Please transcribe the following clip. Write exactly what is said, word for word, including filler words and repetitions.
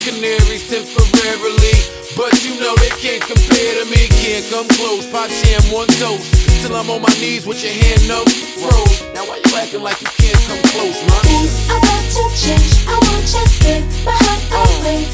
canaries temporarily, but you know they can't compare to me. Can't come close, pot jam one toast, till I'm on my knees with your hand up, froze. Now why you acting like you can't come close, man? Things about to change, I won't just give my heart away.